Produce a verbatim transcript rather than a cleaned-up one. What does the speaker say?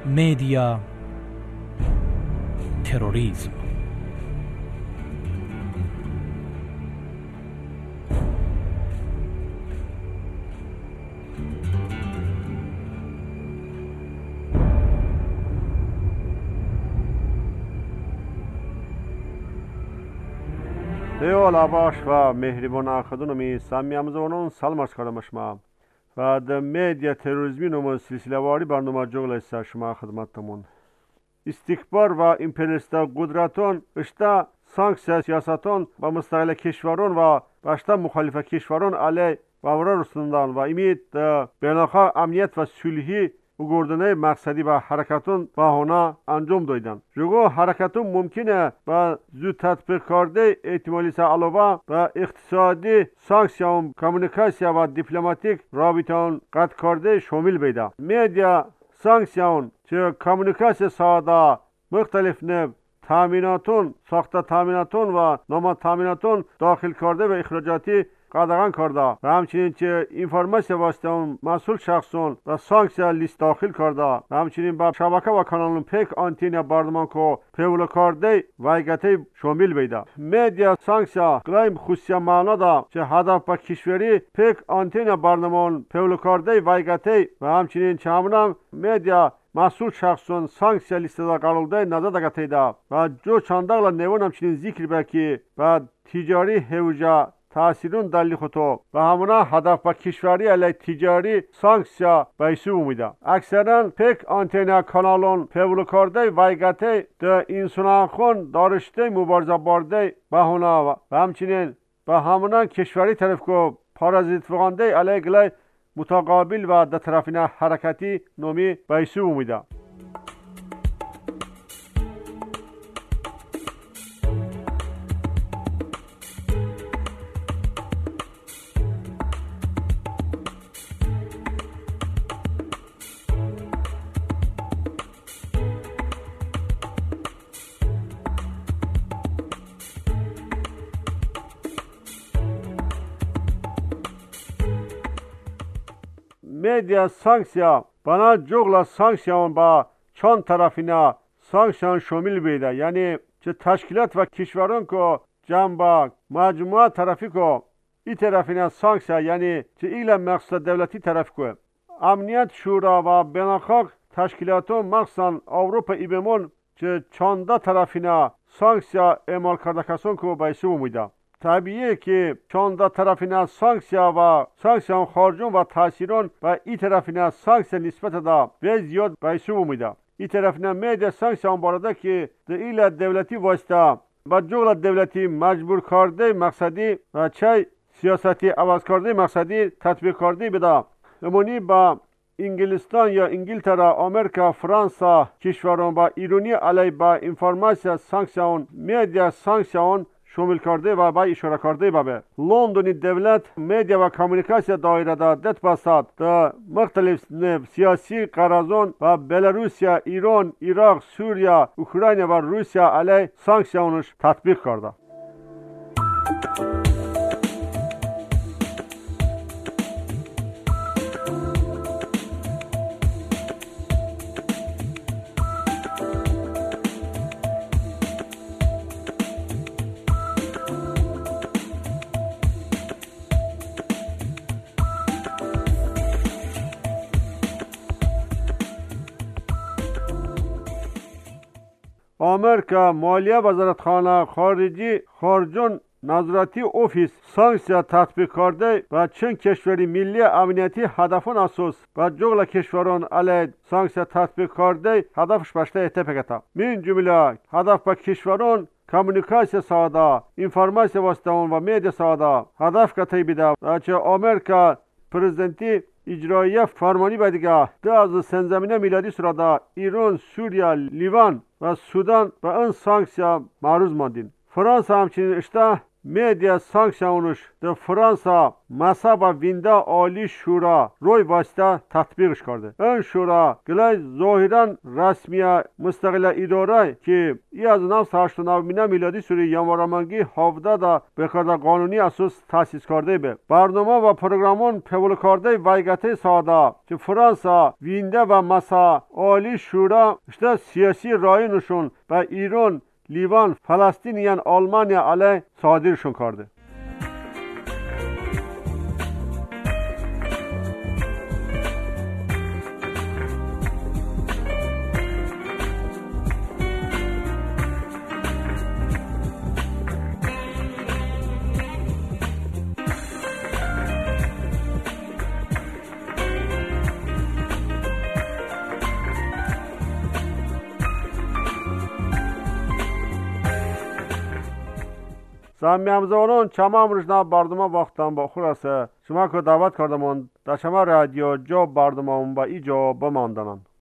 مدیا تروریسم. Eyvallah baş ve mehriban arkadaşlarım, samimiyamızın salmas kardeşim. و د مدیا تروریسمی نمو سلسله‌واری برنامه جغل است شما خدمتتون. استکبار و امپریالیستا قدرتون اشتا سانکسیا سیاستون و مستقل کشورون و başta مخالف کشورون علیه باور رسوندن و امید بین‌المللی امنیت و صلحی uğurdane maksadi ve harekatın bahona anjom doydan. Rugo harekatın mümkine ve zü tatbik karde ihtimalise alova ve iktisadi sanksiyon, komünikasyon ve diplomatik rabitان qat karde şomil beyda. Medya sanksiyon, çe komünikasyon sahada muhtelif nev تامیناتون ساخت تامیناتون و نام تامیناتون داخل کرده و اخراجاتی قدغن کرده و همچنین که اینفرماسیون واسطه مسئول شخصون و سانکسیا لیست داخل کرده و همچنین با شبکه و کانالون پیک آنتین باردمان کو پیول کرده وایگتی شامل بیده. مدیا سانکسیا قلایم خصوصی معنا دا که هدف با کشوری پیک آنتین باردمان پیول کرده وایگتی و همچنین که همونم مدیا مسئول شخصون سانکسیا لیستده قرارده نظر دگتیده و جو چندقل نوان همچنین ذکر بکی و تجاری هوجه تأثیرون دلی خطو و همونا هدف با کشوری علیه تجاری سانکسیا بایسو اومیده. اکثرا پیک آنتینا کانالون پیولو کرده وایگته ده انسان خون دارشته مبارزه بارده بهونا و همچنین و همونا کشوری طرف کو پارازیت فغانده علیه گلای متقابل و در طرفین حرکتی نومی بایسو اومیده. مدیا سانکسیا بنا جغل سانکسیون با چند طرفینا سانکسیون شامل بیده، یعنی چه تشکیلات و کشوران که جنبا مجموعه طرفی که ای طرفینا سانکسیا یعنی چه ایل مقصد دولتی طرف که امنیت شورا و بین‌المللی تشکیلاتون مخصوصا اروپا ایبمون چه چانده طرفینا سانکسیا اعمال کرده کسان که بایسو اومیده. طبیعیه که چند طرفین سانکسیا و سانکسیون خارجون و تاثیرون و این طرفین سانکسیا نسبت دا و زیاد بایسو اومیده. این طرفین مدیا سانکسیون بارده که ایل دولتی واسطه و جغل دولتی مجبور کرده مقصدی و چه سیاستی عوض کرده مقصدی تطبیق کرده بده. نمونی با انگلستان یا انگلترا، آمریکا، فرانسا کشوران با ایرانی علیه با انفرماسیا سانکسیون مدیا سانکسیون شامل کرده و با اشاره کرده بابه. لندنی دولت مدیا و کمیونیکاسیا دایره دا دت بسات دا مختلف سیاسی قرازون و بلاروسیا، ایران، عراق، سوریه، اوکراین و روسیه علیه سانکسیونش تطبیق کرده. آمریکا مالیه وزارتخانه خارجی خارجون نظارتی اوفیس سانکسیا تطبیق کرده و چند کشوری ملی امنیتی هدفون اساس و جغل کشوران علیه سانکسیا تطبیق کرده هدفش باشته اتفاقتا من جمله هدف با کشوران کمیونیکاسیا ساده انفرماسیا واسطون و مدیا ساده هدف کتی بیده و چه آمریکا پرزیدنتی اجرایی فرمانی بدیگه ده از سنزمینه میلادی سرادا ایران، سوریه، لیوان و سودان به این سانکسیا معروض ماندین. فرانسه همچنین اشته медиа санксионуш در فرانسا مذهب و وینده عالی شورا روی واسطه تطبیقش کرده. این شورا گلای ظاهرا رسمی مستقل اداره که ای از هزار و هشتصد و هشتاد و نه میلادی سوری یانوارمانگی هفده دا به کار قانونی اساس تاسیس کرده به برنامه و پروگرامون پیول کرده وایگته ساده که فرانسا وینده و مذهب عالی شورا اشته سیاسی رایونشون به ایران، لیوان، فلسطین یان آلمانیا علیه صادرشون کرده. سامی همزانان چما امروزنا برنامه وقتم با خور است. شما که دعوت کردمان در شما رادیو جا برنامه با ای جا بماندنم.